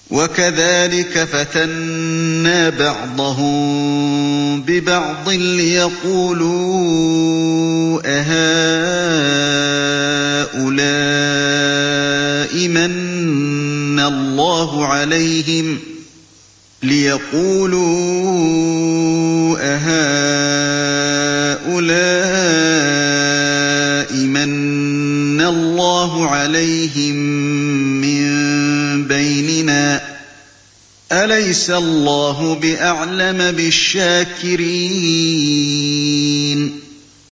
وَكَذَٰلِكَ فَتَنَّا بَعْضَهُم بِبَعْضٍ لِّيَقُولُوا أَهَٰؤُلَاءِ مَنَّ اللَّهُ عَلَيْهِم مِّن بَيْنِنَا ۗ أَلَيْسَ اللَّهُ بِأَعْلَمَ بِالشَّاكِرِينَ